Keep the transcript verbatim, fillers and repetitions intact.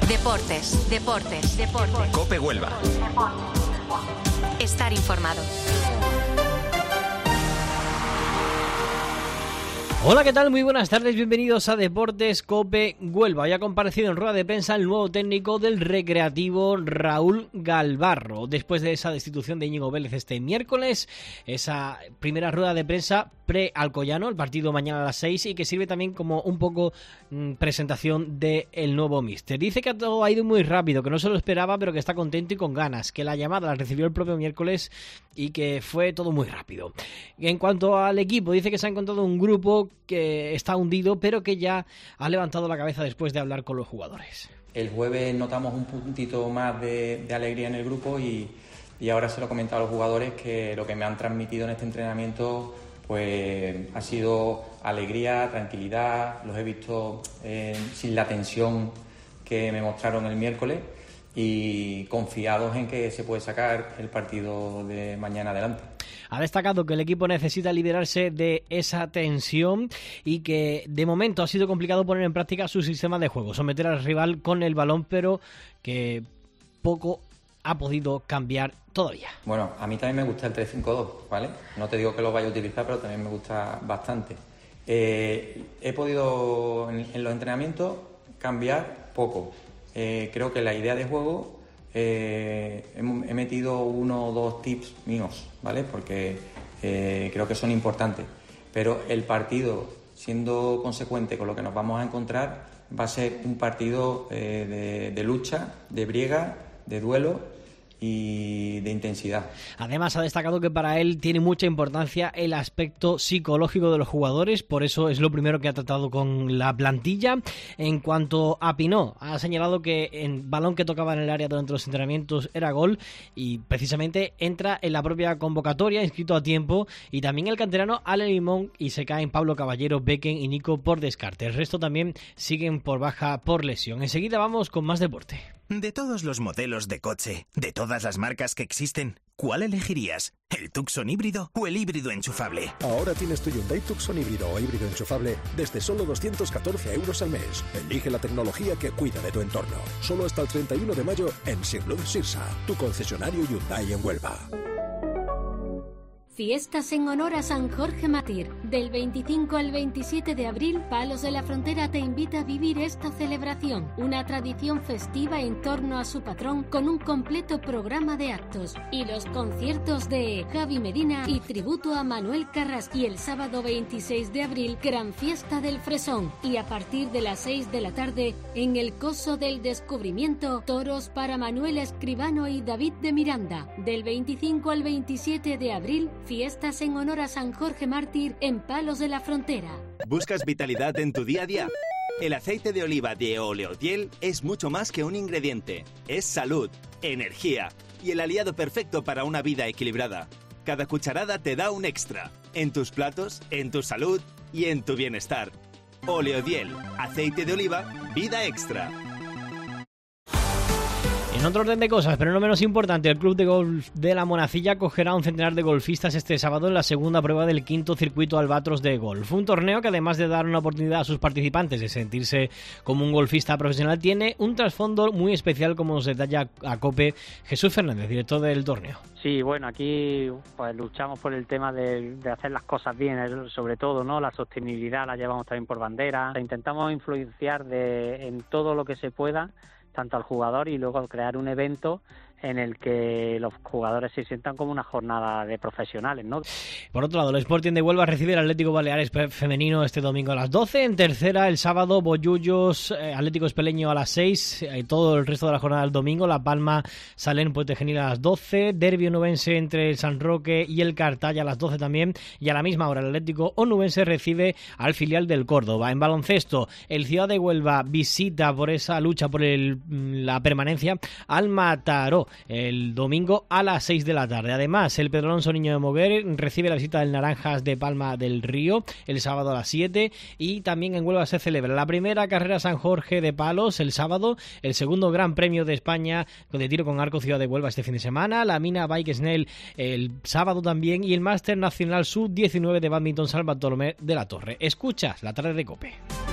Deportes, deportes, deportes. COPE Huelva. Estar informado. Hola, ¿qué tal? Muy buenas tardes, bienvenidos a Deportes COPE Huelva. Hoy ha comparecido en rueda de prensa el nuevo técnico del Recreativo, Raúl Galvarro. Después de esa destitución de Íñigo Vélez este miércoles, esa primera rueda de prensa pre-Alcoyano, el partido mañana a las seis, y que sirve también como un poco mmm, presentación del nuevo míster. Dice que todo ha ido muy rápido, que no se lo esperaba, pero que está contento y con ganas, que la llamada la recibió el propio miércoles y que fue todo muy rápido. En cuanto al equipo, dice que se ha encontrado un grupo que está hundido, pero que ya ha levantado la cabeza después de hablar con los jugadores. El jueves notamos un puntito más de, de alegría en el grupo y, y ahora se lo he comentado a los jugadores que lo que me han transmitido en este entrenamiento pues ha sido alegría, tranquilidad. Los he visto eh, sin la tensión que me mostraron el miércoles y confiados en que se puede sacar el partido de mañana adelante. Ha destacado que el equipo necesita liberarse de esa tensión y que de momento ha sido complicado poner en práctica su sistema de juego, someter al rival con el balón, pero que poco ha podido cambiar todavía. Bueno, a mí también me gusta el tres cinco dos, ¿vale? No te digo que lo vaya a utilizar, pero también me gusta bastante. Eh, he podido en, en los entrenamientos cambiar poco. Eh, creo que la idea de juego Eh, he, he metido uno o dos tips míos, ¿vale? Porque eh, creo que son importantes. Pero el partido, siendo consecuente con lo que nos vamos a encontrar, va a ser un partido eh, de, de lucha, de briega, de duelo y de intensidad. Además, ha destacado que para él tiene mucha importancia el aspecto psicológico de los jugadores, por eso es lo primero que ha tratado con la plantilla. En cuanto a Pinó, ha señalado que el balón que tocaba en el área durante los entrenamientos era gol y precisamente entra en la propia convocatoria, inscrito a tiempo, y también el canterano Ale Limón, y se caen Pablo Caballero, Becken y Nico por descarte. El resto también siguen por baja por lesión. Enseguida vamos con más deporte. De todos los modelos de coche, de todas las marcas que existen, ¿cuál elegirías? ¿El Tucson híbrido o el híbrido enchufable? Ahora tienes tu Hyundai Tucson híbrido o híbrido enchufable desde solo doscientos catorce euros al mes. Elige la tecnología que cuida de tu entorno. Solo hasta el treinta y uno de mayo en Sirluz Sirsa, tu concesionario Hyundai en Huelva. Fiestas en honor a San Jorge Mártir. Del veinticinco al veintisiete de abril, Palos de la Frontera te invita a vivir esta celebración, una tradición festiva en torno a su patrón con un completo programa de actos y los conciertos de Javi Medina y tributo a Manuel Carrasco. Y el sábado veintiséis de abril, gran fiesta del Fresón, y a partir de las seis de la tarde, en el Coso del Descubrimiento, toros para Manuel Escribano y David de Miranda. Del veinticinco al veintisiete de abril, fiestas en honor a San Jorge Mártir en Palos de la Frontera. ¿Buscas vitalidad en tu día a día? El aceite de oliva de Oleodiel es mucho más que un ingrediente. Es salud, energía y el aliado perfecto para una vida equilibrada. Cada cucharada te da un extra. En tus platos, en tu salud y en tu bienestar. Oleodiel, aceite de oliva, vida extra. En otro orden de cosas, pero no menos importante, el Club de Golf de La Monacilla acogerá a un centenar de golfistas este sábado en la segunda prueba del quinto circuito Albatros de golf. Un torneo que, además de dar una oportunidad a sus participantes de sentirse como un golfista profesional, tiene un trasfondo muy especial, como nos detalla a COPE Jesús Fernández, director del torneo. Sí, bueno, aquí pues luchamos por el tema de, de hacer las cosas bien, sobre todo, ¿no? La sostenibilidad la llevamos también por bandera. Intentamos influenciar de, en todo lo que se pueda, tanto al jugador, y luego crear un evento en el que los jugadores se sientan como una jornada de profesionales, ¿no? Por otro lado, el Sporting de Huelva recibe al Atlético Baleares femenino este domingo a las doce. En tercera, el sábado, Bollullos, eh, Atlético Espeleño a las seis. Eh, todo el resto de la jornada del domingo, La Palma, Salén, Puente Genil a las doce. Derbi onubense entre el San Roque y el Cartaya a las doce también. Y a la misma hora, el Atlético onubense recibe al filial del Córdoba. En baloncesto, el Ciudad de Huelva visita por esa lucha por el, la permanencia al Mataró el domingo a las seis de la tarde. Además, el Pedro Alonso Niño de Moguer recibe la visita del Naranjas de Palma del Río el sábado a las siete, y también en Huelva se celebra la primera carrera San Jorge de Palos el sábado, el segundo Gran Premio de España de tiro con arco Ciudad de Huelva este fin de semana, la Mina Bike Snell el sábado también, y el Máster Nacional Sub diecinueve de Badminton San Bartolomé de la Torre. Escuchas la tarde de COPE.